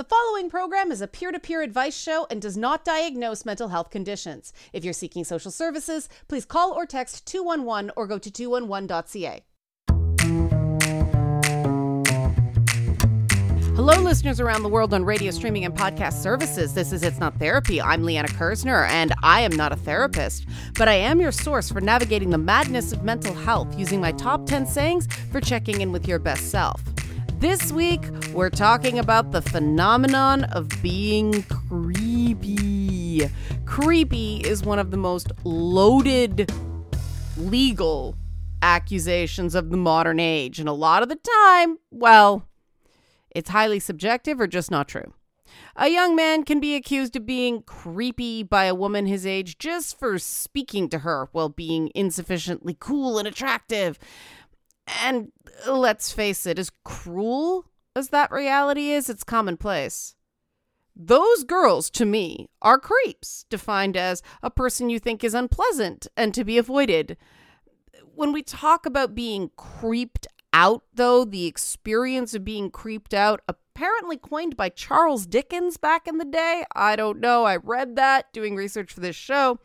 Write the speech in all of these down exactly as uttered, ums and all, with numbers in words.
The following program is a peer-to-peer advice show and does not diagnose mental health conditions. If you're seeking social services, please call or text two one one or go to two one one dot c a. Hello, listeners around the world on radio, streaming, and podcast services. This is It's Not Therapy. I'm Leanna Kersner, and I am not a therapist, but I am your source for navigating the madness of mental health using my top ten sayings for checking in with your best self. This week, we're talking about the phenomenon of being creepy. Creepy is one of the most loaded legal accusations of the modern age, and a lot of the time, well, it's highly subjective or just not true. A young man can be accused of being creepy by a woman his age just for speaking to her while being insufficiently cool and attractive. And let's face it, as cruel as that reality is, it's commonplace. Those girls, to me, are creeps, defined as a person you think is unpleasant and to be avoided. When we talk about being creeped out, though, the experience of being creeped out, apparently coined by Charles Dickens back in the day. I don't know. I read that doing research for this show.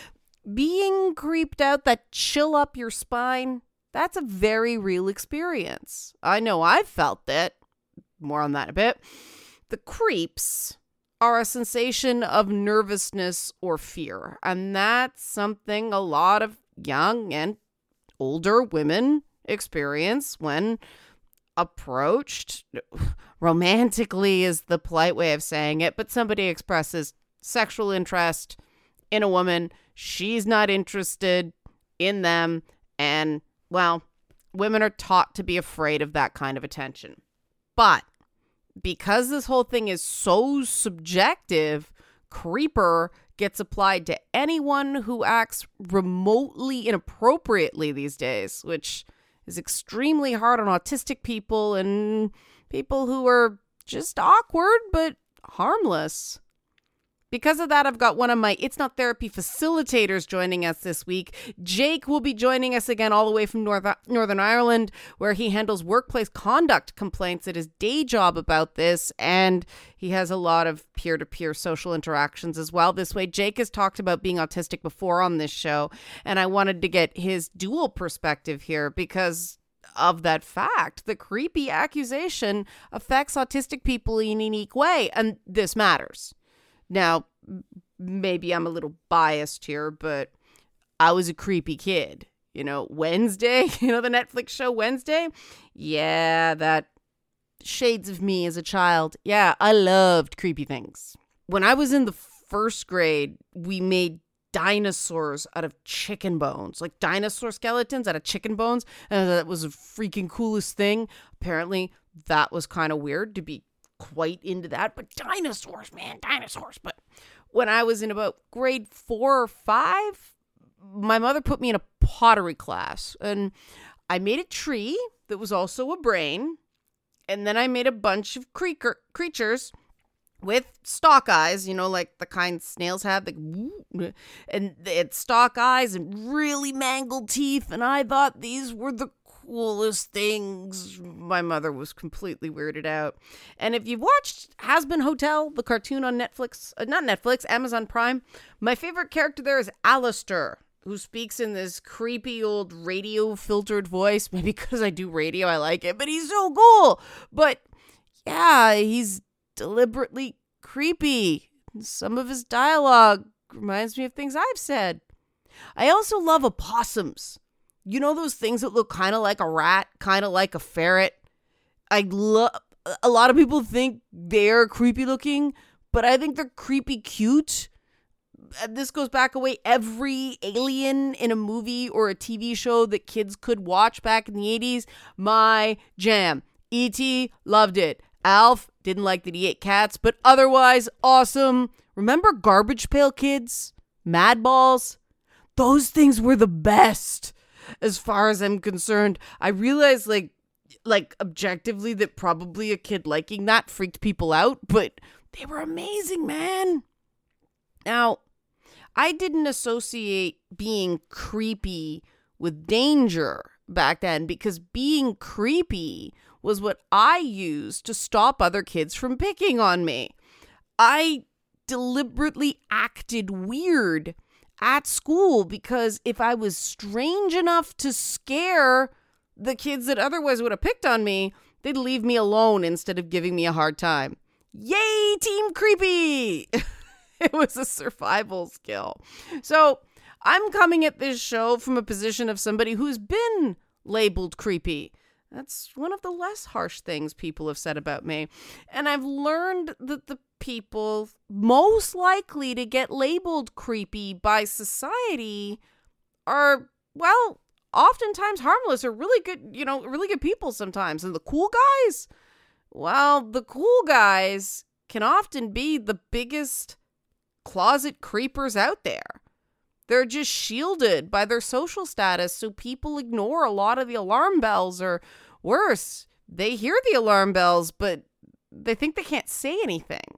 Being creeped out, that chill up your spine, that's a very real experience. I know I've felt it. More on that in a bit. The creeps are a sensation of nervousness or fear, and that's something a lot of young and older women experience when approached. Romantically is the polite way of saying it, but somebody expresses sexual interest in a woman. She's not interested in them, and well, women are taught to be afraid of that kind of attention. But because this whole thing is so subjective, creeper gets applied to anyone who acts remotely inappropriately these days, which is extremely hard on autistic people and people who are just awkward but harmless. Because of that, I've got one of my It's Not Therapy facilitators joining us this week. Jake will be joining us again all the way from North, Northern Ireland, where he handles workplace conduct complaints at his day job about this, and he has a lot of peer-to-peer social interactions as well this way. Jake has talked about being autistic before on this show, and I wanted to get his dual perspective here because of that fact. The creepy accusation affects autistic people in a unique way, and this matters. Now, maybe I'm a little biased here, but I was a creepy kid. You know, Wednesday, you know, the Netflix show Wednesday? Yeah, that shades of me as a child. Yeah, I loved creepy things. When I was in the first grade, we made dinosaurs out of chicken bones, like dinosaur skeletons out of chicken bones. And that was the freaking coolest thing. Apparently, that was kind of weird to be quite into that, but dinosaurs, man, dinosaurs. But when I was in about grade four or five, my mother put me in a pottery class, and I made a tree that was also a brain, and then I made a bunch of creaker- creatures with stalk eyes, you know, like the kind snails have, like, and they had stalk eyes and really mangled teeth, and I thought these were the coolest things. My mother was completely weirded out. And if you've watched Hazbin Hotel, the cartoon on Netflix, uh, not Netflix, Amazon Prime, my favorite character there is Alistair, who speaks in this creepy old radio filtered voice. Maybe because I do radio, I like it, but he's so cool. But yeah, he's deliberately creepy. Some of his dialogue reminds me of things I've said. I also love opossums. You know those things that look kind of like a rat, kind of like a ferret? I love, a lot of people think they're creepy looking, but I think they're creepy cute. This goes back away. Every alien in a movie or a T V show that kids could watch back in the eighties, my jam. E T, loved it. Alf, didn't like that he ate cats, but otherwise awesome. Remember Garbage Pail Kids? Madballs? Those things were the best. As far as I'm concerned, I realized, like, like objectively that probably a kid liking that freaked people out, but they were amazing, man. Now, I didn't associate being creepy with danger back then because being creepy was what I used to stop other kids from picking on me. I deliberately acted weird at school because if I was strange enough to scare the kids that otherwise would have picked on me, they'd leave me alone instead of giving me a hard time. Yay, Team Creepy! It was a survival skill. So I'm coming at this show from a position of somebody who's been labeled creepy. That's one of the less harsh things people have said about me. And I've learned that the people most likely to get labeled creepy by society are, well, oftentimes harmless or really good, you know, really good people sometimes. And the cool guys, well, the cool guys can often be the biggest closet creepers out there. They're just shielded by their social status, so people ignore a lot of the alarm bells, or worse, they hear the alarm bells, but they think they can't say anything.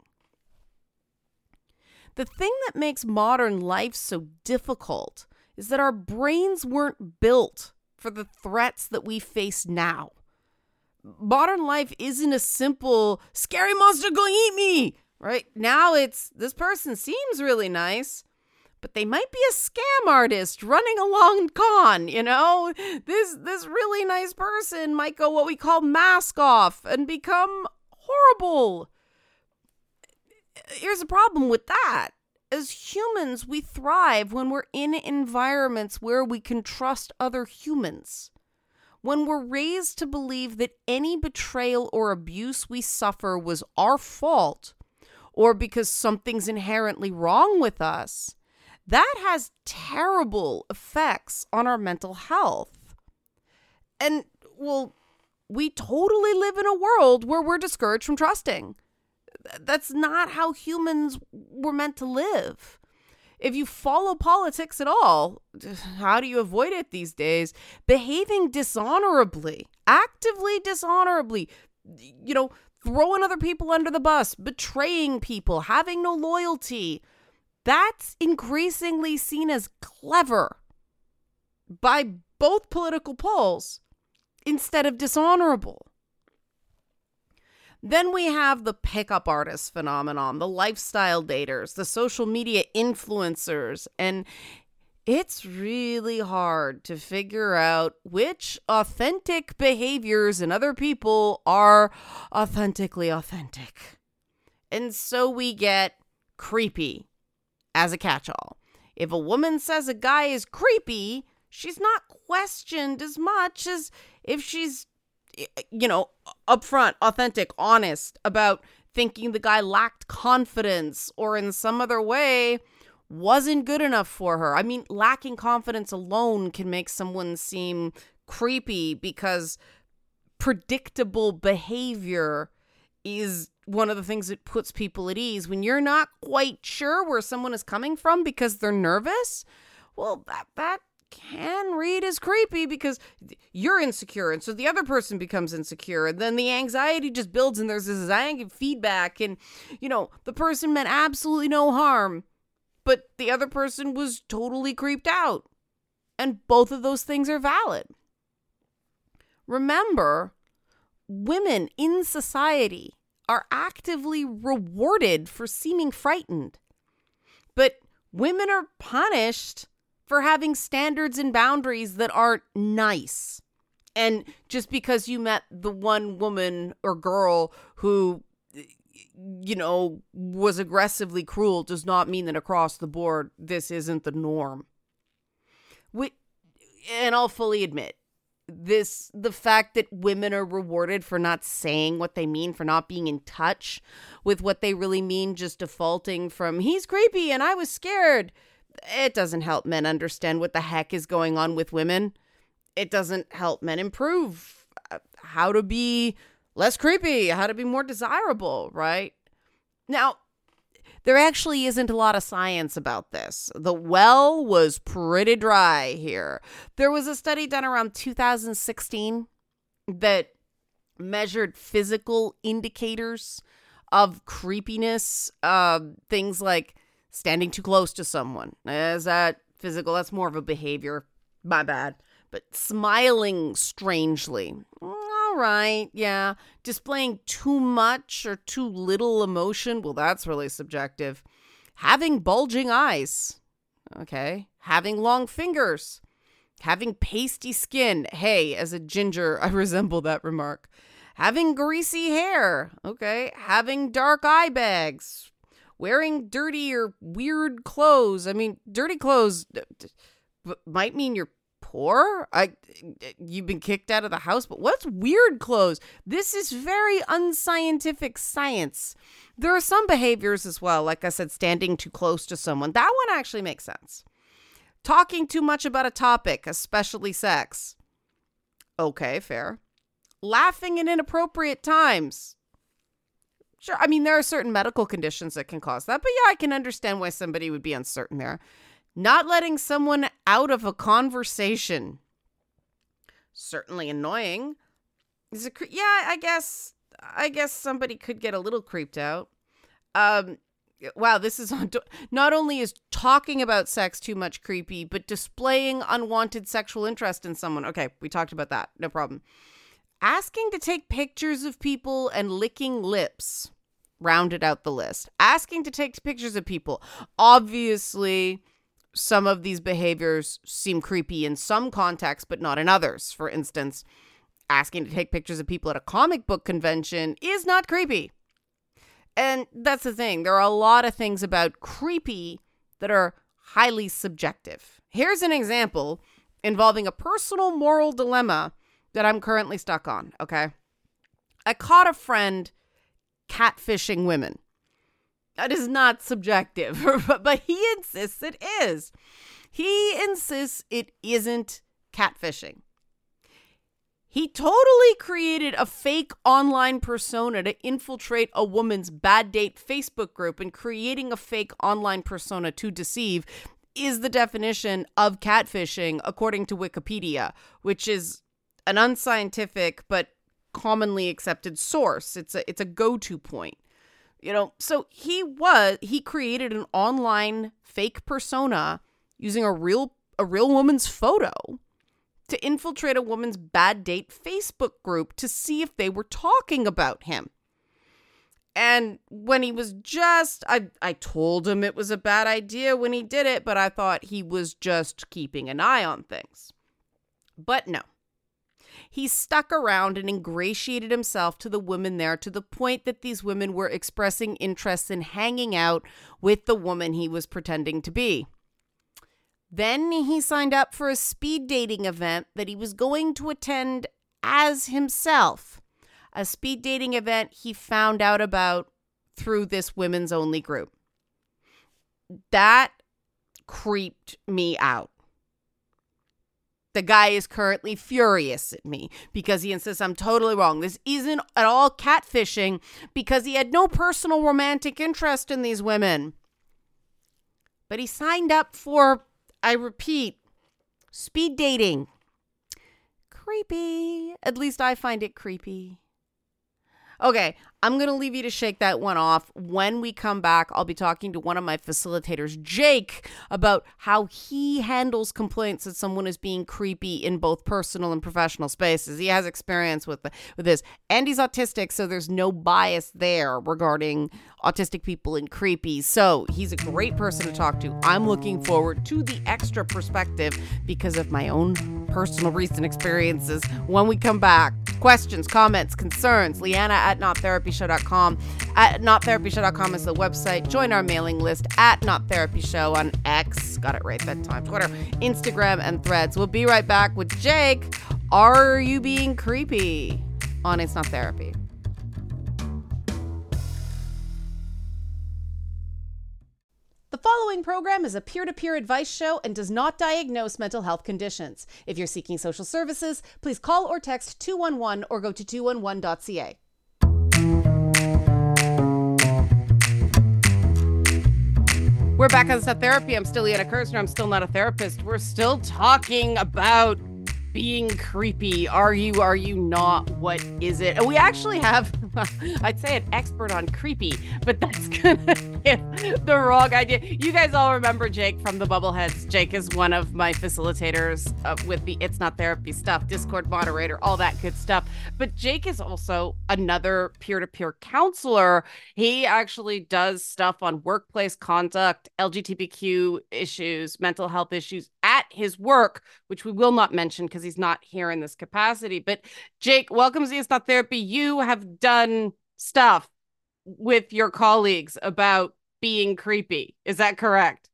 The thing that makes modern life so difficult is that our brains weren't built for the threats that we face now. Modern life isn't a simple, scary monster going to eat me, right? Now it's, this person seems really nice, but they might be a scam artist running a long con, you know? This this really nice person might go what we call mask off and become horrible. Here's a problem with that. As humans, we thrive when we're in environments where we can trust other humans. When we're raised to believe that any betrayal or abuse we suffer was our fault, or because something's inherently wrong with us, that has terrible effects on our mental health. And, well, we totally live in a world where we're discouraged from trusting. That's not how humans were meant to live. If you follow politics at all, how do you avoid it these days? Behaving dishonorably, actively dishonorably, you know, throwing other people under the bus, betraying people, having no loyalty. That's increasingly seen as clever by both political poles instead of dishonorable. Then we have the pickup artist phenomenon, the lifestyle daters, the social media influencers, and it's really hard to figure out which authentic behaviors in other people are authentically authentic. And so we get creepy as a catch-all. If a woman says a guy is creepy, she's not questioned as much as if she's, you know, upfront, authentic, honest about thinking the guy lacked confidence or in some other way wasn't good enough for her. I mean, lacking confidence alone can make someone seem creepy because predictable behavior is one of the things that puts people at ease. When you're not quite sure where someone is coming from because they're nervous, well, that, that can read as creepy because you're insecure. And so the other person becomes insecure. And then the anxiety just builds and there's this anxiety feedback. And, you know, the person meant absolutely no harm, but the other person was totally creeped out. And both of those things are valid. Remember, women in society are actively rewarded for seeming frightened. But women are punished for having standards and boundaries that aren't nice. And just because you met the one woman or girl who, you know, was aggressively cruel does not mean that across the board, this isn't the norm. We, and I'll fully admit, this, the fact that women are rewarded for not saying what they mean, for not being in touch with what they really mean, just defaulting from, he's creepy and I was scared. It doesn't help men understand what the heck is going on with women. It doesn't help men improve how to be less creepy, how to be more desirable, right? Now, there actually isn't a lot of science about this. The well was pretty dry here. There was a study done around two thousand sixteen that measured physical indicators of creepiness, uh, things like standing too close to someone. Is that physical? That's more of a behavior. My bad. But smiling strangely. All all right, yeah. Displaying too much or too little emotion, well, that's really subjective. Having bulging eyes, okay. Having long fingers. Having pasty skin. Hey, as a ginger, I resemble that remark. Having greasy hair, okay. Having dark eye bags. Wearing dirty or weird clothes. I mean, dirty clothes might mean you're poor. I, you've been kicked out of the house, but what's weird clothes? This is very unscientific science. There are some behaviors as well, like I said, standing too close to someone. That one actually makes sense. Talking too much about a topic, especially sex. Okay, fair. Laughing in inappropriate times. Sure, I mean, there are certain medical conditions that can cause that, but yeah, I can understand why somebody would be uncertain there. Not letting someone out of a conversation. Certainly annoying. Is it cre- yeah, I guess, I guess somebody could get a little creeped out. Um, wow, this is on. Not only is talking about sex too much creepy, but displaying unwanted sexual interest in someone. Okay, we talked about that. No problem. Asking to take pictures of people and licking lips rounded out the list. Asking to take pictures of people. Obviously, some of these behaviors seem creepy in some contexts, but not in others. For instance, asking to take pictures of people at a comic book convention is not creepy. And that's the thing. There are a lot of things about creepy that are highly subjective. Here's an example involving a personal moral dilemma that I'm currently stuck on, okay? I caught a friend catfishing women. That is not subjective, but he insists it is. He insists it isn't catfishing. He totally created a fake online persona to infiltrate a woman's bad date Facebook group, and creating a fake online persona to deceive is the definition of catfishing according to Wikipedia, which is an unscientific but commonly accepted source. It's a it's a go-to point. You know, so he was he created an online fake persona using a real a real woman's photo to infiltrate a woman's bad date Facebook group to see if they were talking about him. And when he was just, I, I told him it was a bad idea when he did it, but I thought he was just keeping an eye on things. But no. He stuck around and ingratiated himself to the women there to the point that these women were expressing interest in hanging out with the woman he was pretending to be. Then he signed up for a speed dating event that he was going to attend as himself. A speed dating event he found out about through this women's only group. That creeped me out. The guy is currently furious at me because he insists I'm totally wrong. This isn't at all catfishing because he had no personal romantic interest in these women. But he signed up for, I repeat, speed dating. Creepy. At least I find it creepy. Okay, I'm going to leave you to shake that one off. When we come back, I'll be talking to one of my facilitators, Jake, about how he handles complaints that someone is being creepy in both personal and professional spaces. He has experience with, the, with this. And he's autistic, so there's no bias there regarding autistic people and creepy. So he's a great person to talk to. I'm looking forward to the extra perspective because of my own personal recent experiences. When we come back, questions, comments, concerns, Leanna at not therapy show dot com. At not therapy show dot com is the website. Join our mailing list at Not Therapy Show on X. Got it right that time. Twitter, Instagram, and Threads. We'll be right back with Jake. Are you being creepy on It's Not Therapy? The following program is a peer-to-peer advice show and does not diagnose mental health conditions. If you're seeking social services, please call or text two one one or go to two one one dot c a. We're back on It's Not Therapy. I'm still Leanna Kersner. I'm still not a therapist. We're still talking about being creepy. Are you, are you not? What is it? And we actually have, I'd say, an expert on creepy, but that's gonna give the wrong idea. You guys all remember Jake from the Bubbleheads. Jake is one of my facilitators uh, with the It's Not Therapy stuff, Discord moderator, all that good stuff. But Jake is also another peer-to-peer counselor. He actually does stuff on workplace conduct, L G B T Q issues, mental health issues at his work, which we will not mention because he's not here in this capacity. But Jake, welcome to It's Not Therapy. You have done stuff with your colleagues about being creepy. Is that correct?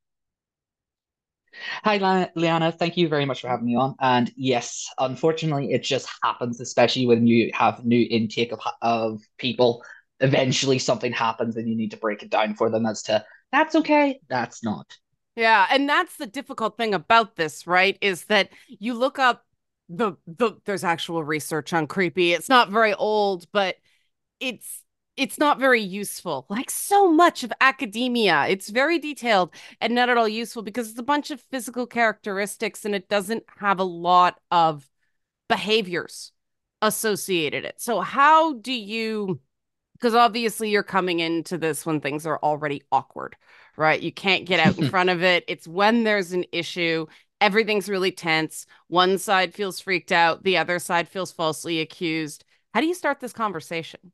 Hi, La- Liana. Thank you very much for having me on. And yes, unfortunately, it just happens, especially when you have new intake of of people. Eventually, something happens, and you need to break it down for them as to that's okay, that's not. Yeah, and that's the difficult thing about this, right? Is that you look up the the there's actual research on creepy. It's not very old, but it's it's not very useful. Like so much of academia, it's very detailed and not at all useful because it's a bunch of physical characteristics and it doesn't have a lot of behaviors associated it. So how do you, because obviously you're coming into this when things are already awkward, right? You can't get out in front of it. It's when there's an issue, everything's really tense. One side feels freaked out, the other side feels falsely accused. How do you start this conversation?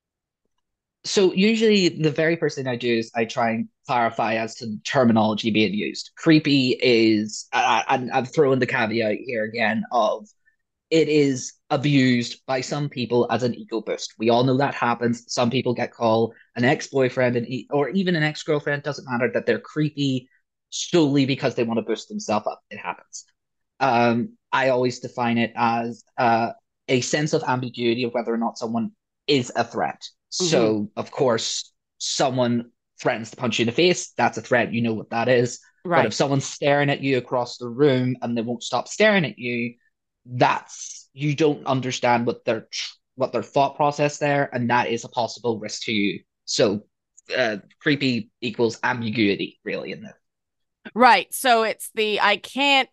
So usually, the very first thing I do is I try and clarify as to the terminology being used. Creepy is, uh, and I'm throwing the caveat here again of it is abused by some people as an ego boost. We all know that happens. Some people get called an ex-boyfriend and e- or even an ex-girlfriend. Doesn't matter that they're creepy solely because they want to boost themselves up. It happens. Um, I always define it as uh, a sense of ambiguity of whether or not someone is a threat. Hmm. So, of course, someone threatens to punch you in the face. That's a threat. You know what that is. But Right. if someone's staring at you across the room and they won't stop staring at you, that's you don't understand what their what their thought process there, and that is a possible risk to you. So, uh, creepy equals ambiguity, really, in this. Right. So it's the I can't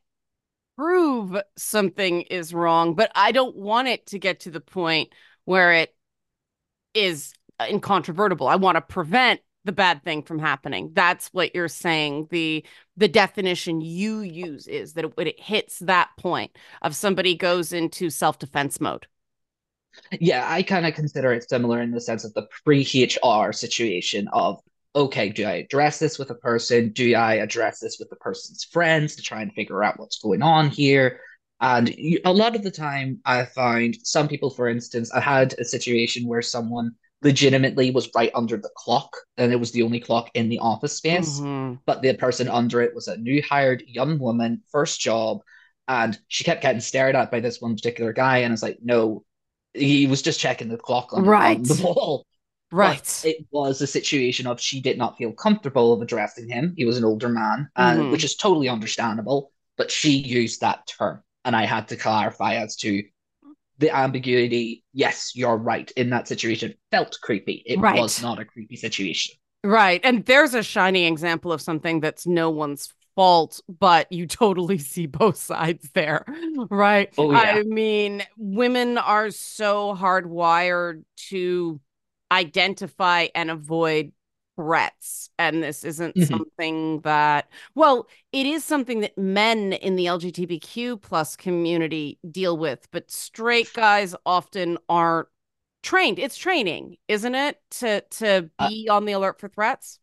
prove something is wrong, but I don't want it to get to the point where it is incontrovertible. I want to prevent the bad thing from happening. That's what you're saying. The the definition you use is that it, when it hits that point of somebody goes into self-defense mode. Yeah, I kind of consider it similar in the sense of the pre-H R situation of, okay, do I address this with a person? Do I address this with the person's friends to try and figure out what's going on here? And you, a lot of the time, I find some people, for instance, I had a situation where someone legitimately was right under the clock, and it was the only clock in the office space, Hmm. but the person under it was a new hired young woman, first job, and she kept getting stared at by this one particular guy, and it's like, no, he was just checking the clock on on the Right. wall. But Right. it was a situation of she did not feel comfortable of addressing him. He was an older man, uh, which Hmm. is totally understandable. But she used that term, and I had to clarify as to the ambiguity. Yes, you're right. In that situation, felt creepy. It was Right. not a creepy situation. Right. And there's a shining example of something that's no one's fault, but you totally see both sides there. Right. Oh yeah. I mean, women are so hardwired to identify and avoid threats. And this isn't Mhm. something that, well, it is something that men in the L G B T Q plus community deal with, but straight guys often aren't trained. It's training, isn't it? To to Uh, be on the alert for threats.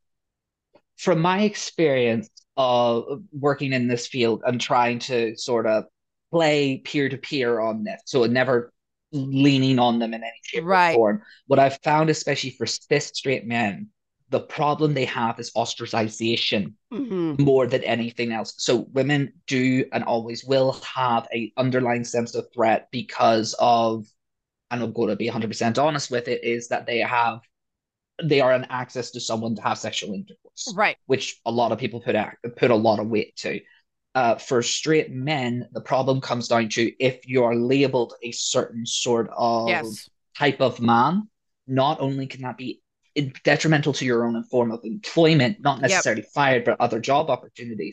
from my experience of working in this field and trying to sort of play peer to peer on this, so never leaning on them in any shape or Right. form, what I've found, especially for cis straight men, the problem they have is ostracization Hmm. more than anything else. So women do and always will have a underlying sense of threat because of, and I'm going to be one hundred percent honest with it, is that they have they are an access to someone to have sexual intercourse, Right. which a lot of people put a, put a lot of weight to. Uh, for straight men, the problem comes down to if you're labeled a certain sort of Yes. type of man, not only can that be detrimental to your own form of employment, not Yep. necessarily fired, but other job opportunities.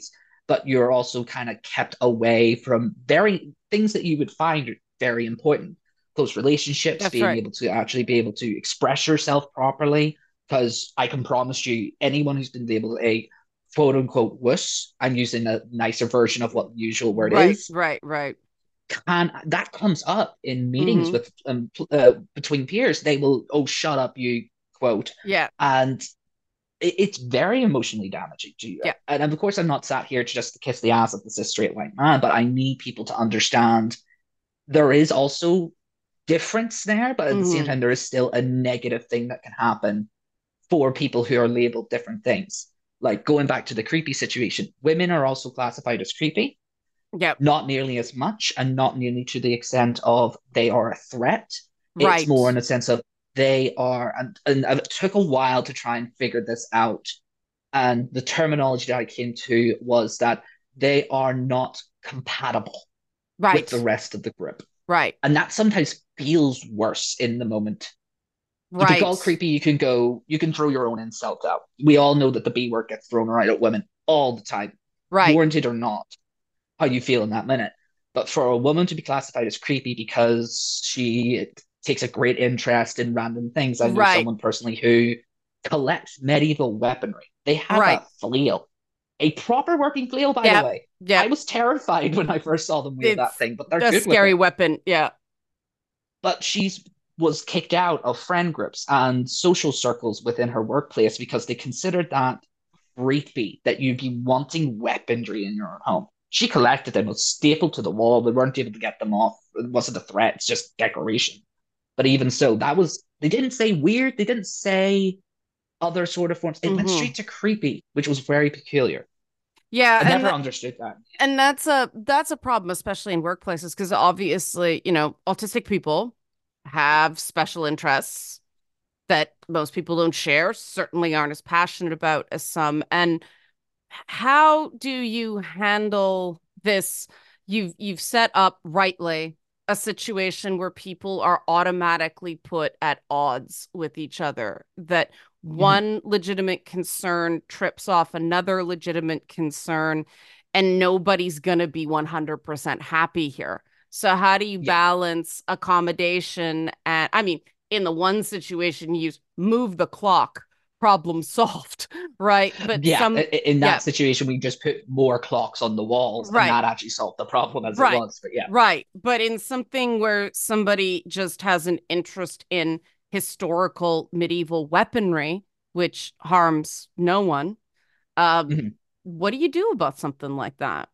but you're also kind of kept away from very things that you would find very important. Close relationships, That's being right. able to actually be able to express yourself properly. Because I can promise you, anyone who's been able to a quote unquote wuss, I'm using a nicer version of what the usual word Right, is, right, right. can that comes up in meetings Mm-hmm. with um, uh, between peers. They will, oh, shut up, you quote, Yeah, and it, it's very emotionally damaging to you. yeah. And of course, I'm not sat here to just kiss the ass of the cis straight white man, but I need people to understand there is also difference there, but at the same Mm-hmm. time, there is still a negative thing that can happen for people who are labeled different things. Like going back to the creepy situation, women are also classified as creepy, Yep. not nearly as much, and not nearly to the extent of they are a threat. It's more Right. in the sense of they are, and, and it took a while to try and figure this out. And the terminology that I came to was that they are not compatible with the Right. rest of the group. Right. And that sometimes feels worse in the moment. To be called Right. creepy, you can go, you can throw your own insult out. We all know that the B word gets thrown around at women all the time, Right. warranted or not, how you feel in that minute. But for a woman to be classified as creepy because she takes a great interest in random things, I know Right. someone personally who collects medieval weaponry. They have Right. a flail, a proper working flail, by the Yep. way. I Yep. was terrified when I first saw them wield that It's thing, but they're a good with scary it. weapon. Yeah. But she's was kicked out of friend groups and social circles within her workplace because they considered that creepy that you'd be wanting weaponry in your own home. She collected them, was stapled to the wall. They weren't able to get them off. It wasn't a threat, it's just decoration. But even so, that was, they didn't say weird, they didn't say other sort of forms. It went Mm-hmm. straight to creepy, which was very peculiar. Yeah, I and never th- understood that. and that's a that's a problem, especially in workplaces, because obviously, you know, autistic people have special interests that most people don't share, certainly aren't as passionate about as some. And how do you handle this? You've you've set up rightly a situation where people are automatically put at odds with each other, that Mhm. one legitimate concern trips off another legitimate concern, and nobody's going to be one hundred percent happy here. So how do you Yeah. balance accommodation and, I mean, in the one situation, you move the clock, problem solved, right? But Yeah, some, in yeah, that situation, we just put more clocks on the walls, and right, that actually solved the problem as it right, was. But yeah, right. But in something where somebody just has an interest in historical medieval weaponry, which harms no one, um, Mhm. what do you do about something like that?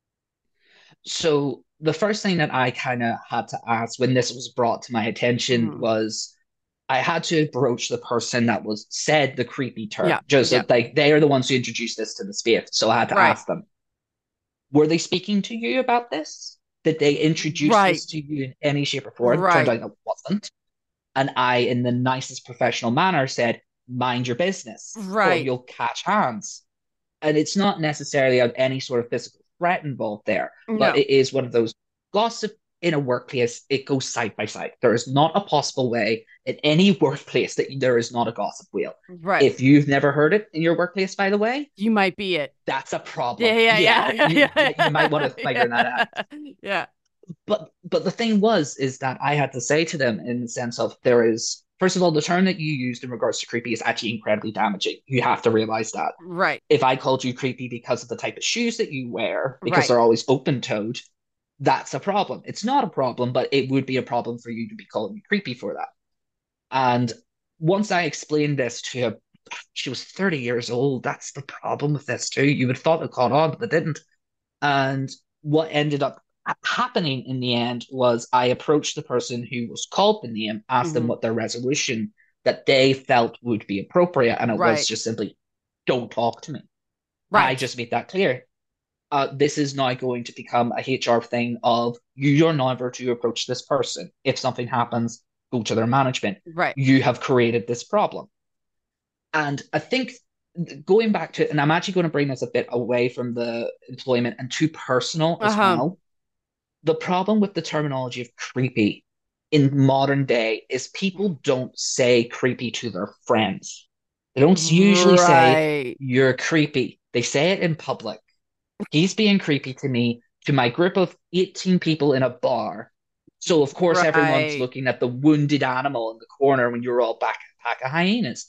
So the first thing that I kind of had to ask when this was brought to my attention Mhm. was I had to approach the person that was said the creepy term, Yeah, just yeah, that like they are the ones who introduced this to the space. So I had to right, ask them, were they speaking to you about this? Did they introduce right, this to you in any shape or form? Turned right. out it wasn't. And I, in the nicest professional manner, said, mind your business or Right. you'll catch hands. And it's not necessarily of any sort of physical threat involved there, but No. it is one of those gossip in a workplace. It goes side by side. There is not a possible way in any workplace that there is not a gossip wheel. Right. If you've never heard it in your workplace, by the way, You might be it. that's a Yeah, problem. yeah, Yeah, yeah, you yeah, you might want to yeah. figure that out. Yeah. Yeah. But but the thing was is that I had to say to them in the sense of there is first of all the term that you used in regards to creepy is actually incredibly damaging. You have to realize that Right. if I called you creepy because of the type of shoes that you wear, because Right. they're always open toed, that's a problem. It's not a problem, but it would be a problem for you to be calling me creepy for that. And once I explained this to her, she was thirty years old. That's the problem with this too. You would have thought it caught on, but it didn't. And what ended up happening in the end was I approached the person who was called the name, asked them Hmm. what their resolution that they felt would be appropriate, and it was Right. just simply, don't talk to me. I Right. just made that clear. Uh, this is now going to become a H R thing of you're never to approach this person. If something happens, go to their management. Right. You have created this problem. And I think going back to, and I'm actually going to bring this a bit away from the employment and too personal as Uh-huh. well. The problem with the terminology of creepy in modern day is people don't say creepy to their friends. They don't usually say Right. you're creepy. They say it in public. He's being creepy to me, to my group of eighteen people in a bar. So, of course, everyone's Right. looking at the wounded animal in the corner when you're all back a pack of hyenas.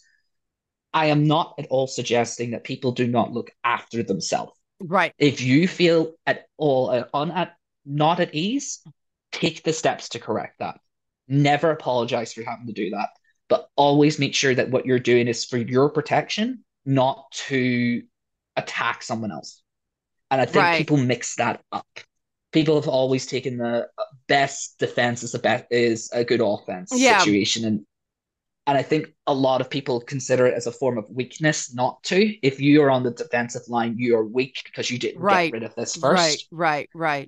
I am not at all suggesting that people do not look after themselves. Right. If you feel at all uh, on at not at ease, take the steps to correct that. Never apologize for having to do that, but always make sure that what you're doing is for your protection, not to attack someone else. And I think Right. people mix that up. People have always taken the uh, best defense is a best is a good offense Yeah. situation, and and I think a lot of people consider it as a form of weakness not to. If you are on the defensive line, you are weak because you didn't get Right. rid of this Right. first. Right. Right.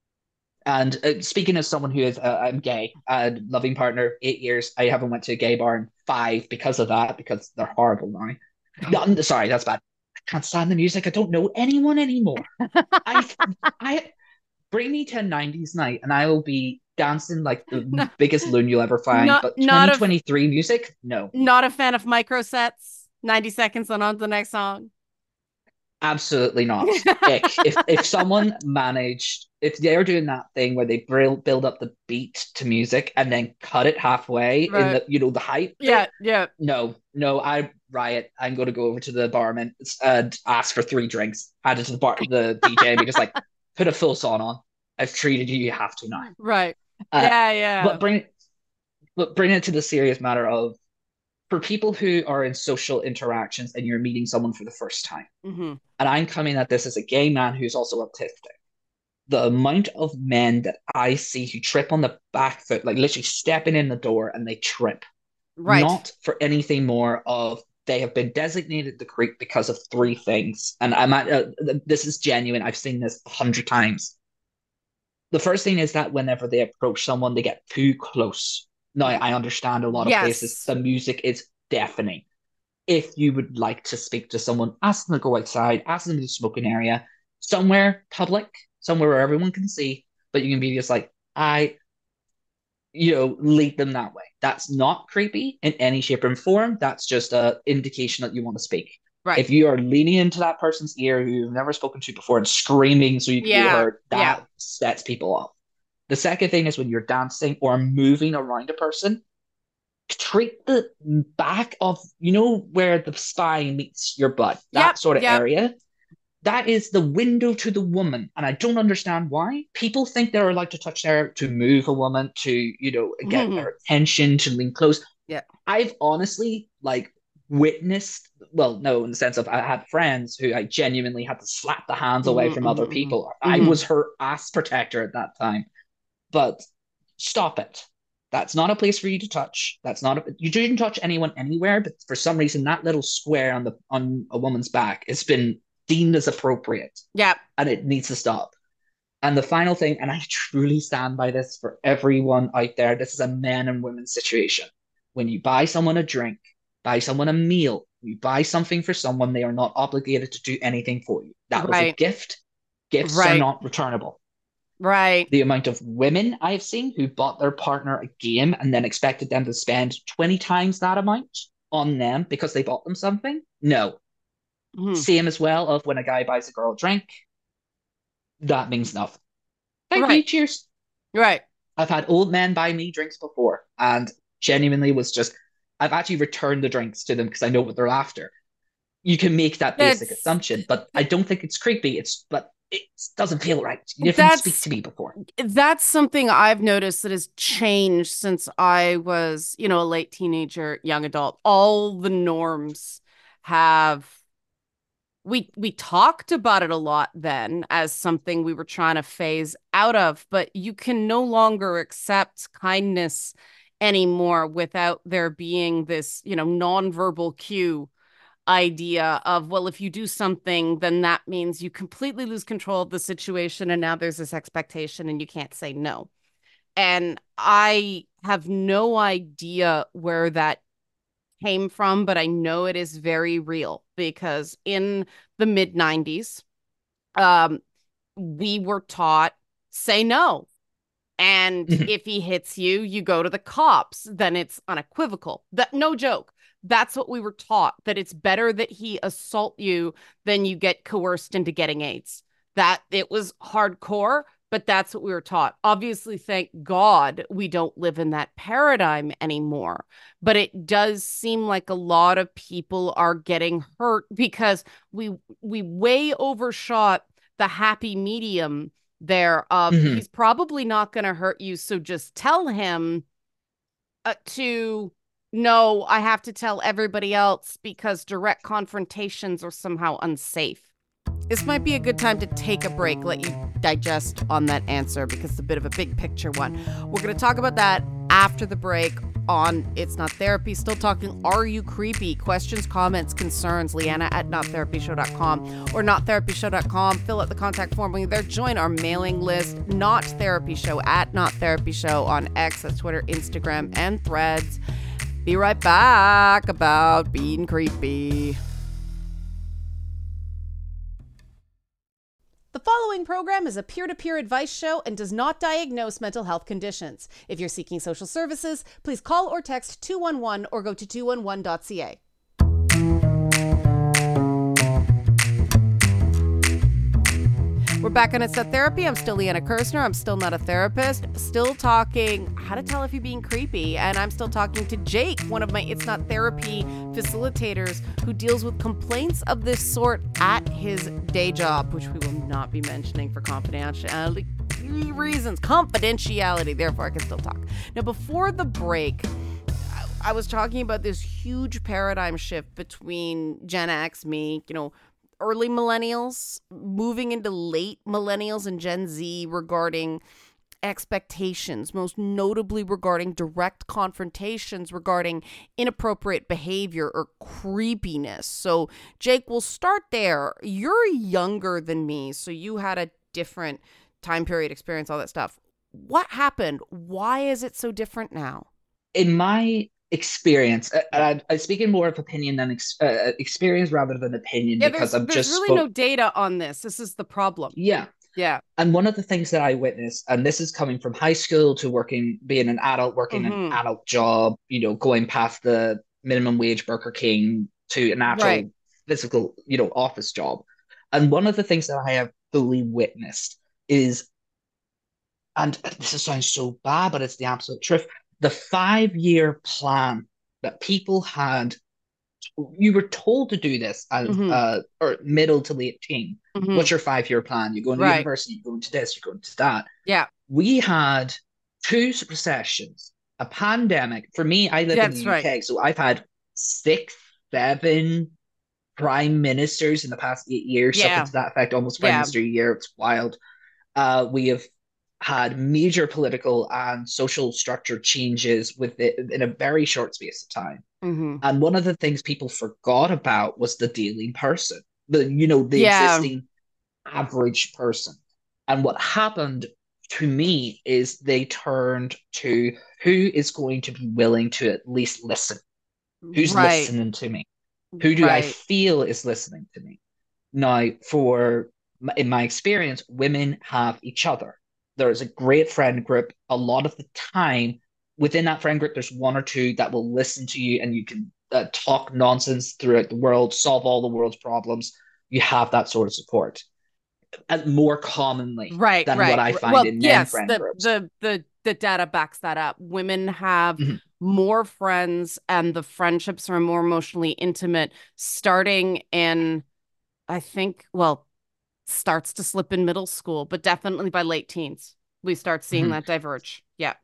And uh, speaking as someone who is, uh, I'm gay, a loving partner, eight years. I haven't went to a gay bar in five because of that, because they're horrible now. No, I'm sorry, that's bad. I can't stand the music. I don't know anyone anymore. I, I bring me to a nineties night and I will be dancing like the No, biggest loon you'll ever find. not But not a twenty twenty-three music, no. not a fan of micro sets. ninety seconds and on to the next song. Absolutely not. Ick. If if someone managed, if they're doing that thing where they build build up the beat to music and then cut it halfway in Right. the you know the hype Yeah. bit, Yeah. no, no, I riot. I'm going to go over to the barman and ask for three drinks. Hand it to the bar, the D J, and be just like, put a full song on. I've treated you. You have to now. Right. Uh, Yeah. Yeah. but bring but bring it to the serious matter of for people who are in social interactions and you're meeting someone for the first time. Hmm. And I'm coming at this as a gay man who's also autistic. The amount of men that I see who trip on the back foot, like literally stepping in the door and they trip, Right. not for anything more of they have been designated the creep because of three things. And I'm at, uh, this is genuine. I've seen this a hundred times. The first thing is that whenever they approach someone, they get too close. Now, I understand a lot of places, Yes. the music is deafening. If you would like to speak to someone, ask them to go outside, ask them to the smoking area, somewhere public, somewhere where everyone can see, but you can be just like, I, you know, lead them that way. That's not creepy in any shape or form. That's just a indication that you want to speak. Right. If you are leaning into that person's ear who you've never spoken to before and screaming so you can be Yeah. heard, Yeah. that sets people off. The second thing is when you're dancing or moving around a person, treat the back of, you know, where the spine meets your butt, Yep. that sort of Yep. area. That is the window to the woman. And I don't understand why. People think they're allowed to touch there to move a woman, to, you know, get their attention, to lean close. Yeah. I've honestly, like, witnessed, well, no, in the sense of I had friends who I genuinely had to slap the hands away Hmm. from other Hmm. people. I Hmm. was her ass protector at that time. But stop it. That's not a place for you to touch. That's not a, you shouldn't touch anyone anywhere, but for some reason that little square on the on a woman's back has been deemed as appropriate Yep. and it needs to stop. And the final thing, and I truly stand by this for everyone out there, this is a men and women situation. When you buy someone a drink, buy someone a meal, you buy something for someone, they are not obligated to do anything for you. That was a Right. gift. Gifts are Right. not returnable. Right. The amount of women I've seen who bought their partner a game and then expected them to spend twenty times that amount on them because they bought them something. No. Hmm. Same as well of when a guy buys a girl a drink, that means nothing. Thank you. Right. Cheers. Right. I've had old men buy me drinks before and genuinely was just, I've actually returned the drinks to them because I know what they're after. You can make that basic That's assumption, but I don't think it's creepy. It's, but it doesn't feel right. You didn't speak that's to me before. that's something I've noticed that has changed since I was, you know, a late teenager, young adult. All the norms have we we talked about it a lot then as something we were trying to phase out of, but you can no longer accept kindness anymore without there being this, you know, nonverbal cue idea of, well, if you do something, then that means you completely lose control of the situation. And now there's this expectation and you can't say no. And I have no idea where that came from, but I know it is very real because in the mid nineties, um, we were taught say no. And if he hits you, you go to the cops. Then it's unequivocal. That no joke. That's what we were taught, that it's better that he assault you than you get coerced into getting AIDS. that it was hardcore, but that's what we were taught. Obviously, thank God we don't live in that paradigm anymore. But it does seem like a lot of people are getting hurt because we we way overshot the happy medium there of Mhm. he's probably not going to hurt you, so just tell him uh, to no, I have to tell everybody else because direct confrontations are somehow unsafe. This might be a good time to take a break, let you digest on that answer because it's a bit of a big picture one. We're going to talk about that after the break on It's Not Therapy. Still talking Are You Creepy? Questions, comments, concerns. Leanna at not therapy show dot com or not therapy show dot com. Fill out the contact form when you're there. Join our mailing list. Not Therapy Show at Not Therapy Show on X, that's Twitter, Instagram, and Threads. Be right back about being creepy. The following program is a peer-to-peer advice show and does not diagnose mental health conditions. If you're seeking social services, please call or text two one one or go to two one one dot c a. We're back on It's Not Therapy. I'm still Leanna Kersner. I'm still not a therapist. Still talking how to tell if you're being creepy. And I'm still talking to Jake, one of my It's Not Therapy facilitators who deals with complaints of this sort at his day job, which we will not be mentioning for confidentiality reasons. Confidentiality. Therefore, I can still talk. Now, before the break, I was talking about this huge paradigm shift between Gen X, me, you know, early millennials moving into late millennials and Gen Z regarding expectations, most notably regarding direct confrontations, regarding inappropriate behavior or creepiness. So, Jake, we'll start there. You're younger than me, so you had a different time period experience, all that stuff. What happened? Why is it so different now? In my experience, and I, I speak in more of opinion than ex, uh, experience rather than opinion Yeah, because there's I've there's just really spoke. no data on this. This is the problem. Yeah. Yeah. And one of the things that I witnessed, and this is coming from high school to working, being an adult, working an Mm-hmm. adult job, you know, going past the minimum wage Burger King to an actual Right. physical, you know, office job. And one of the things that I have fully witnessed is, and this sounds so bad, but it's the absolute truth, the five-year plan that people had. You were told to do this as Mm-hmm. uh or middle to late teen. Mm-hmm. What's your five-year plan? You're going to Right. university, you're going to this, you're going to that. Yeah. We had two recessions, a pandemic. For me, I live in the That's right. U K, so I've had six, seven prime ministers in the past eight years, something Yeah. to that effect, almost prime Yeah. minister a year. It's wild. Uh, we have had major political and social structure changes with it in a very short space of time. Mm-hmm. And one of the things people forgot about was the daily person, the you know, the Yeah. existing average person. And what happened to me is they turned to who is going to be willing to at least listen? Who's Right. listening to me? Who do I Right. feel is listening to me? Now, for in my experience, women have each other. There is a great friend group. A lot of the time, within that friend group, there's one or two that will listen to you, and you can uh, talk nonsense throughout the world, solve all the world's problems. You have that sort of support, and more commonly Right. than what Right. I R- find Well, in men yes, friend the groups. the the the data backs that up. Women have Mhm. more friends and the friendships are more emotionally intimate starting in, I think, well, starts to slip in middle school, but definitely by late teens. We start seeing Mhm. that diverge. Yeah.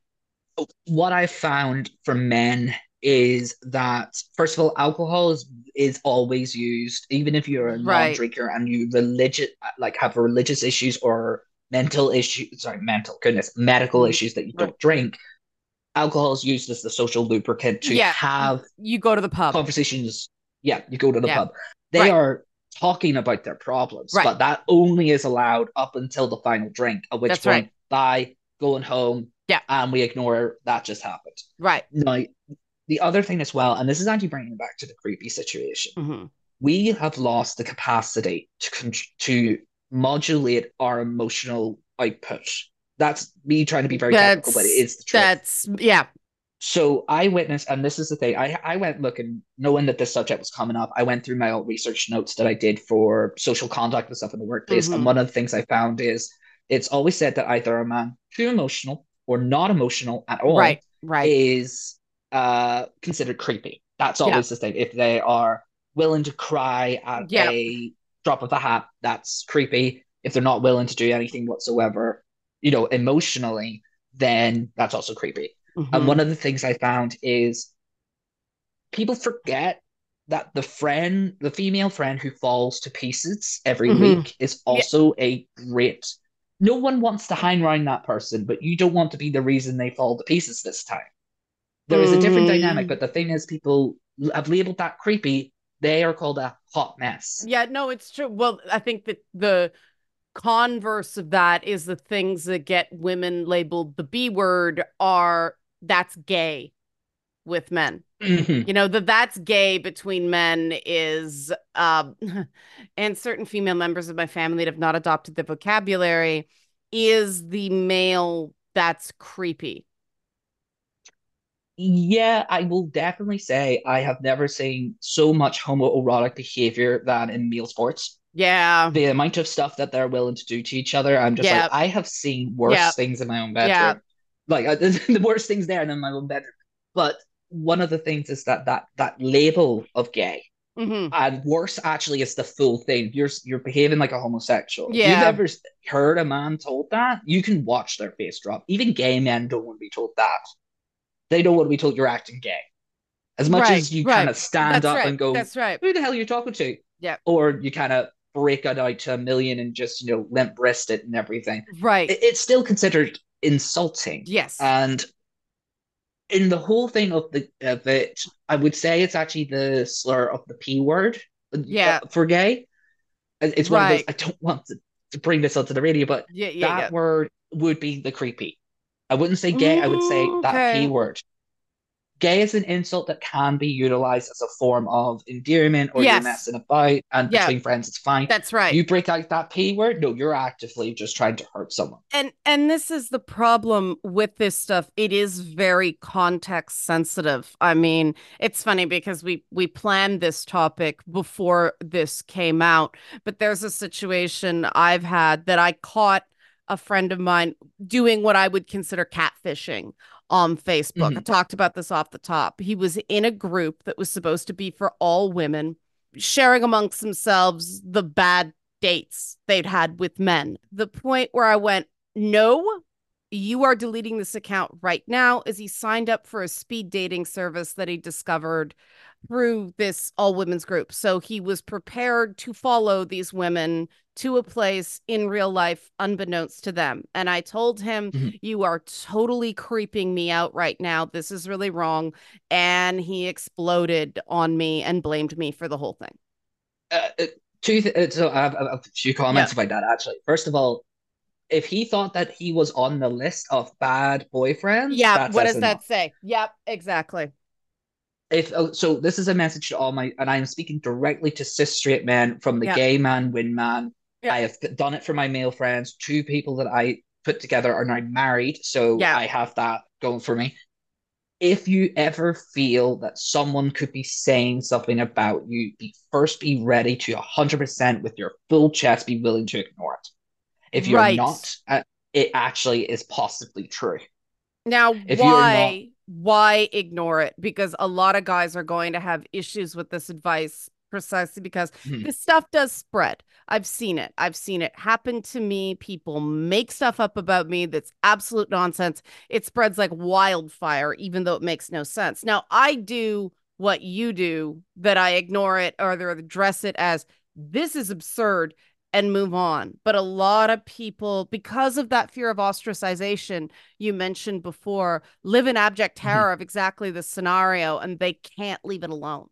What I found for men is that first of all, alcohol is is always used, even if you're a Right. non-drinker and you religious like have religious issues or mental issues, sorry, mental goodness, medical Mhm. issues that you Right. don't drink. Alcohol is used as the social lubricant to Yeah. y- have You go to the pub. conversations. Yeah, you go to the Yeah. pub. They Right. are talking about their problems, Right. but that only is allowed up until the final drink, at which That's right. point, bye, going home, Yeah. and we ignore that just happened. Right. Now, the other thing as well, and this is actually bringing it back to the creepy situation, Mm-hmm. we have lost the capacity to con- to modulate our emotional output. That's me trying to be very technical, but it That's is the truth. that's yeah. So I witnessed, and this is the thing, I I went looking, knowing that this subject was coming up. I went through my old research notes that I did for social conduct and stuff in the workplace, and Mm-hmm. one of the things I found is it's always said that either a man too emotional or not emotional at Right, all right. is uh considered creepy. That's Yeah, always the thing. If they are willing to cry at yeah. a drop of a hat, that's creepy. If they're not willing to do anything whatsoever, you know, emotionally, then that's also creepy. And Mm-hmm. one of the things I found is people forget that the friend, the female friend who falls to pieces every Mm-hmm. week is Yeah. also a great. No one wants to hang around that person, but you don't want to be the reason they fall to pieces this time. There is a different dynamic, Mm-hmm. but the thing is, people have labeled that creepy. They are called a hot mess. Yeah, no, it's true. Well, I think that the converse of that is the things that get women labeled the B word are that's gay with men. Mhm. You know, the that's gay between men is um and certain female members of my family that have not adopted the vocabulary is the male that's creepy. Yeah, I will definitely say I have never seen so much homoerotic behavior than in male sports. Yeah. The amount of stuff that they're willing to do to each other, I'm just like, Yeah. I have seen Yeah. worse things in my own Yeah. bedroom. Like uh, the worst things there than in my own bedroom. But one of the things is that that that label of gay, Hmm. and worse actually is the full thing. You're you're behaving like a homosexual. If you've Yeah. ever heard a man told that, you can watch their face drop. Even gay men don't want to be told that. They don't want to be told you're acting gay. As much Right. as you kind Right. of stand That's up right. and go, That's right. who the hell are you talking to? Yeah. Or you kind of break it out to a million and just, you know, limp wrist it and everything. Right. It, it's still considered insulting. Yes. And in the whole thing of the of it, I would say it's actually the slur of the P word uh, Yeah. for gay. It's one of those, Right. I don't want to, to bring this onto the radio, but Yeah. Yeah. Yeah. that word would be the creepy. I wouldn't say gay, I would say Mm, that P okay. word. Gay is an insult that can be utilized as a form of endearment or you're Yes. messing about and Yeah. between friends it's fine. That's right. You break out that P word, no, you're actively just trying to hurt someone. And and this is the problem with this stuff. It is very context sensitive. I mean, it's funny because we we planned this topic before this came out, but there's a situation I've had that I caught a friend of mine doing what I would consider catfishing on Facebook. I Mhm. talked about this off the top. He was in a group that was supposed to be for all women, sharing amongst themselves the bad dates they'd had with men. The point where I went, no, you are deleting this account right now, as he signed up for a speed dating service that he discovered through this all women's group. So he was prepared to follow these women to a place in real life unbeknownst to them. And I told him, Mhm. you are totally creeping me out right now. This is really wrong. And he exploded on me and blamed me for the whole thing. Uh, uh, two th- uh, so I have, I have a few Yeah. comments about that actually. First of all, if he thought that he was on the list of bad boyfriends, Yeah. that What says does that enough. say? Yep. Exactly. If oh, so, this is a message to all my, and I am speaking directly to cis straight men from the Yeah. gay man, win man. Yeah. I have done it for my male friends. Two people that I put together are now married, so Yeah. I have that going for me. If you ever feel that someone could be saying something about you, be first be ready to one hundred percent with your full chest be willing to ignore it. If you're Right. not, uh, it actually is possibly true. Now, If you're not, why why ignore it? Because a lot of guys are going to have issues with this advice precisely because hmm, this stuff does spread. I've seen it. I've seen it happen to me. People make stuff up about me that's absolute nonsense. It spreads like wildfire, even though it makes no sense. Now, I do what you do, that I ignore it or address it as this is absurd and move on. But a lot of people, because of that fear of ostracization you mentioned before, live in abject hmm. terror of exactly this scenario and they can't leave it alone.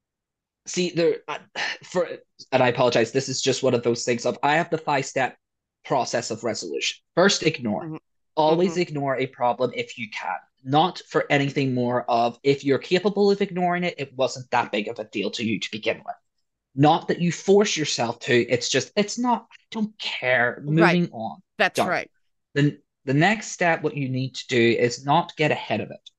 See there uh, for, and I apologize. This is just one of those things of I have the five step process of resolution. First, ignore. Mhm. Always Mhm. ignore a problem if you can. Not for anything more of if you're capable of ignoring it, it wasn't that big of a deal to you to begin with. Not that you force yourself to. It's just it's not. I don't care. Right. Moving on. That's Done. right. Then the next step, what you need to do is not get ahead of it.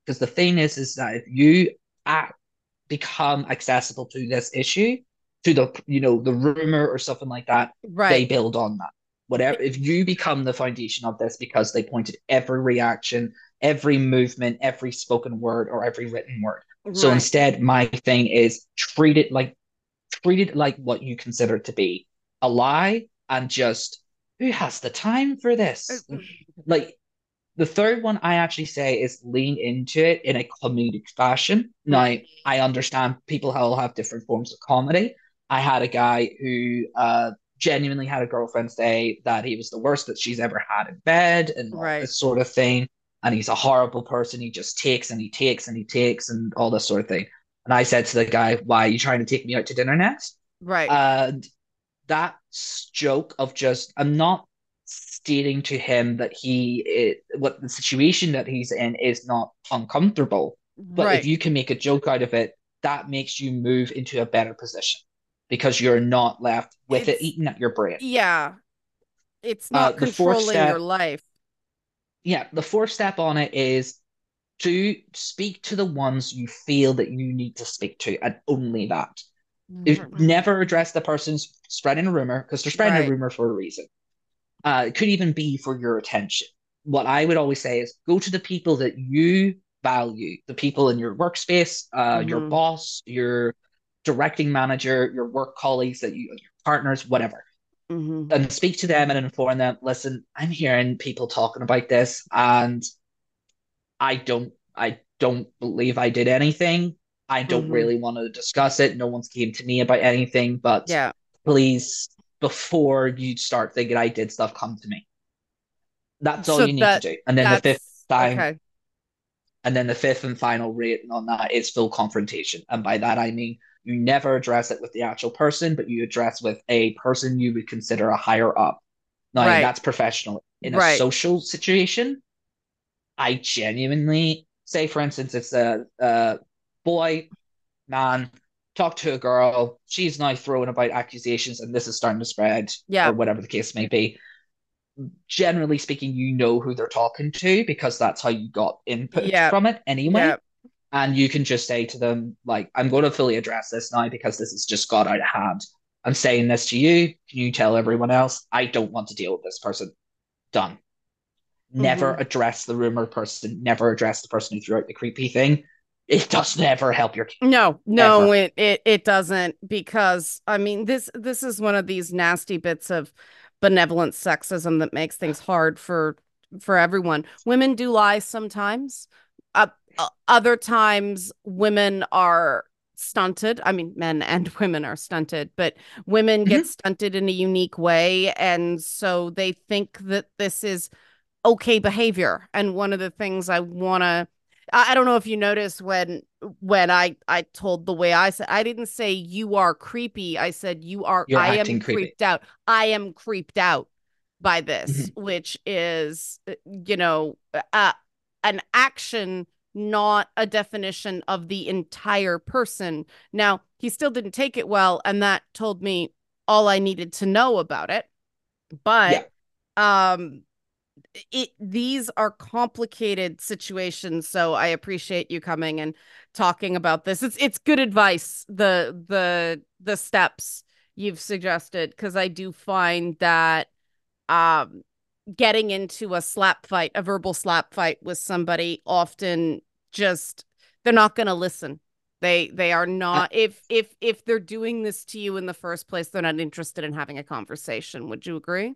Because the thing is, is that if you act, become accessible to this issue, to the, you know, the rumor or something like that, they Right. build on that. Whatever, if you become the foundation of this because they pointed every reaction, every movement, every spoken word, or every written word. So Right. instead, my thing is treat it like treat it like what you consider it to be a lie, and just who has the time for Uh, this? Like the third one, I actually say is lean into it in a comedic fashion. Now, I understand people all have different forms of comedy. I had a guy who uh, genuinely had a girlfriend say that he was the worst that she's ever had in bed and all Right. this sort of thing. And he's a horrible person. He just takes and he takes and he takes and all this sort of thing. And I said to the guy, "Why are you trying to take me out to dinner next?" Right. And that joke of just, I'm not stating to him that he it, what the situation that he's in is not uncomfortable, but if Right. you can make a joke out of it, that makes you move into a better position because you're not left with it It's eating at your brain. yeah, it's Uh, not the fourth controlling your step, life. yeah, the fourth step on it is to speak to the ones you feel that you need to speak to, and only that. If never address the person's spreading a rumor because they're spreading a Right. rumor for a reason. Uh, it could even be for your attention. What I would always say is go to the people that you value, the people in your workspace, uh, your Hmm. boss, your directing manager, your work colleagues, that you, your partners, whatever, Hmm. and speak to them and inform them. Listen, I'm hearing people talking about this, and I don't, I don't believe I did anything. I don't Hmm. really want to discuss it. No one's came to me about anything, but Yeah. please, before you start thinking I did stuff, come to me. That's all So you need to that do. And then the fifth that's time, okay. and then the fifth and final rating on that is full confrontation. And by that, I mean you never address it with the actual person, but you address with a person you would consider a higher up. Now, Right. that's professional. In a Right. social situation, I genuinely say, for instance, it's a, a boy, man, talk to a girl. She's now throwing about accusations, and this is starting to spread, or Yeah. whatever the case may be. Generally speaking, you know who they're talking to because that's how you got input Yeah. from it anyway. Yeah. And you can just say to them, like, I'm going to fully address this now because this has just got out of hand. I'm saying this to you. Can you tell everyone else? I don't want to deal with this person. Done. Never Hmm. address the rumor person. Never address the person who threw out the creepy thing. It does never help your case. No, no, Ever. it, it it doesn't, because I mean this this is one of these nasty bits of benevolent sexism that makes things hard for for everyone. Women do lie sometimes. Uh, uh, other times women are stunted. I mean, men and women are stunted, but women get Mm-hmm. stunted in a unique way, and so they think that this is okay behavior. And one of the things I want to I, I don't know if you noticed when when I I told the way I said, I didn't say you are creepy. I said you are You're I am acting creepy. creeped out. I am creeped out by this, Mm-hmm. which is uh, you know, uh, an action, not a definition of the entire person. Now, he still didn't take it well, and that told me all I needed to know about it. Yeah. But um it these are complicated situations, so I appreciate you coming and talking about this. It's it's good advice, the the the steps you've suggested, because I do find that um getting into a slap fight, a verbal slap fight with somebody, often just they're not going to listen. They they are I, not, if if if they're doing this to you in the first place, they're not interested in having a conversation. Would you agree?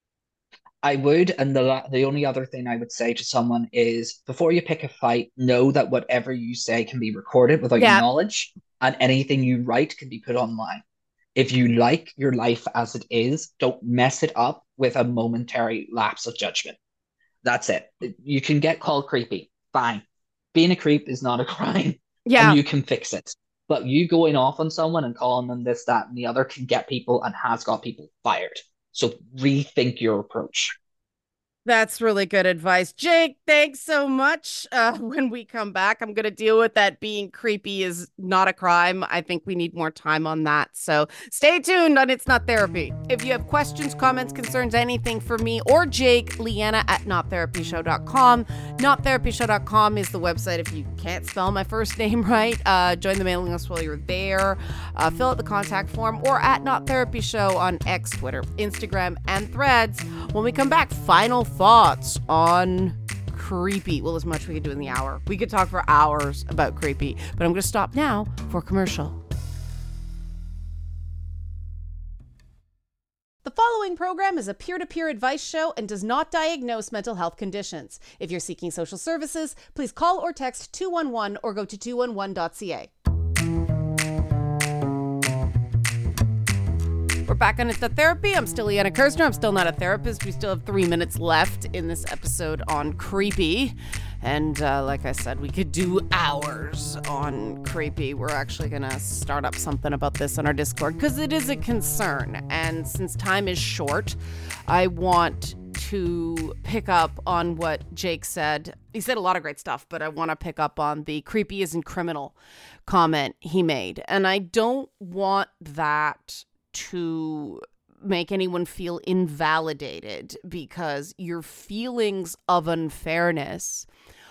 I would, and the la- the only other thing I would say to someone is before you pick a fight, know that whatever you say can be recorded without your Yeah. knowledge, and anything you write can be put online. If you like your life as it is, don't mess it up with a momentary lapse of judgment. That's it. You can get called creepy, fine. Being a creep is not a crime, and Yeah. you can fix it. But you going off on someone and calling them this, that, and the other can get people and has got people fired. So rethink your approach. That's really good advice. Jake, thanks so much. Uh, when we come back, I'm going to deal with that being creepy is not a crime. I think we need more time on that. So stay tuned on It's Not Therapy. If you have questions, comments, concerns, anything for me or Jake, Leanna at not therapy show dot com. not therapy show dot com is the website if you can't spell my first name right. Uh, join the mailing list while you're there. Uh, fill out the contact form or at Not Therapy Show on X, Twitter, Instagram, and Threads. When we come back, final thoughts on creepy. Well, as much we could do in the hour. We could talk for hours about creepy, but I'm going to stop now for commercial. The following program is a peer-to-peer advice show and does not diagnose mental health conditions. If you're seeking social services, please call or text two one one or go to two one one dot c a. We're back on It's Not Therapy. I'm still Leanna Kersner. I'm still not a therapist. We still have three minutes left in this episode on creepy. And uh, like I said, we could do hours on creepy. We're actually going to start up something about this on our Discord because it is a concern. And since time is short, I want to pick up on what Jake said. He said a lot of great stuff, but I want to pick up on the creepy isn't criminal comment he made. And I don't want that to make anyone feel invalidated because your feelings of unfairness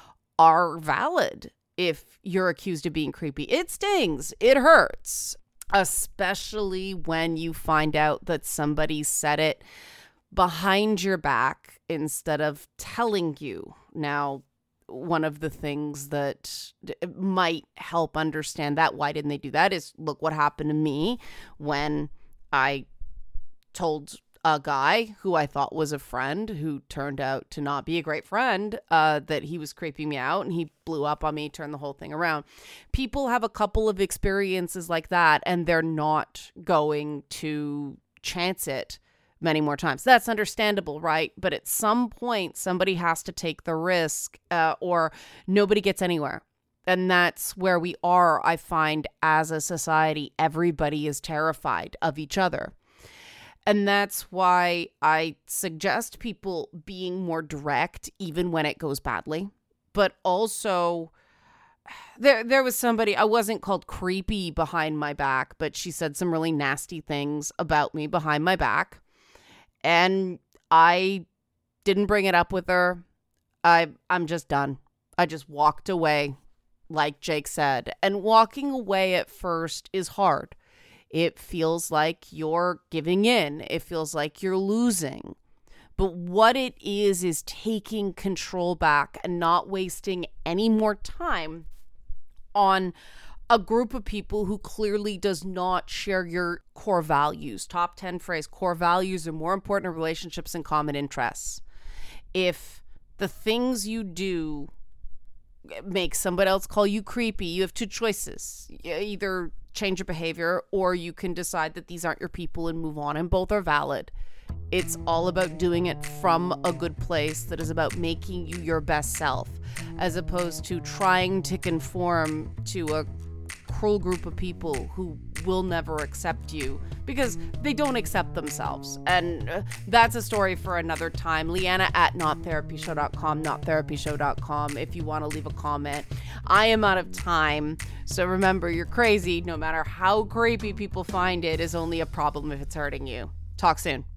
are valid if you're accused of being creepy. It stings. It hurts, especially when you find out that somebody said it behind your back instead of telling you. Now, one of the things that might help understand that, why didn't they do that, is look what happened to me when I told a guy who I thought was a friend, who turned out to not be a great friend, uh, that he was creeping me out, and he blew up on me, turned the whole thing around. People have a couple of experiences like that, and they're not going to chance it many more times. That's understandable, right? But at some point, somebody has to take the risk, uh, or nobody gets anywhere. And that's where we are, I find, as a society. Everybody is terrified of each other. And that's why I suggest people being more direct, even when it goes badly. But also, there there was somebody, I wasn't called creepy behind my back, but she said some really nasty things about me behind my back. And I didn't bring it up with her. I I'm just done. I just walked away, like Jake said. And walking away at first is hard. It feels like you're giving in. It feels like you're losing. But what it is, is taking control back and not wasting any more time on a group of people who clearly does not share your core values. Top ten phrase, core values are more important in relationships and common interests. If the things you do make somebody else call you creepy, you have two choices. Either change your behavior, or you can decide that these aren't your people and move on, and both are valid. It's all about doing it from a good place that is about making you your best self, as opposed to trying to conform to a cruel group of people who will never accept you because they don't accept themselves. And uh, that's a story for another time. Leanna at not therapy show dot com, not therapy show dot com if you want to leave a comment. I am out of time, so remember, you're crazy, no matter how creepy people find it, is only a problem if it's hurting you. Talk soon.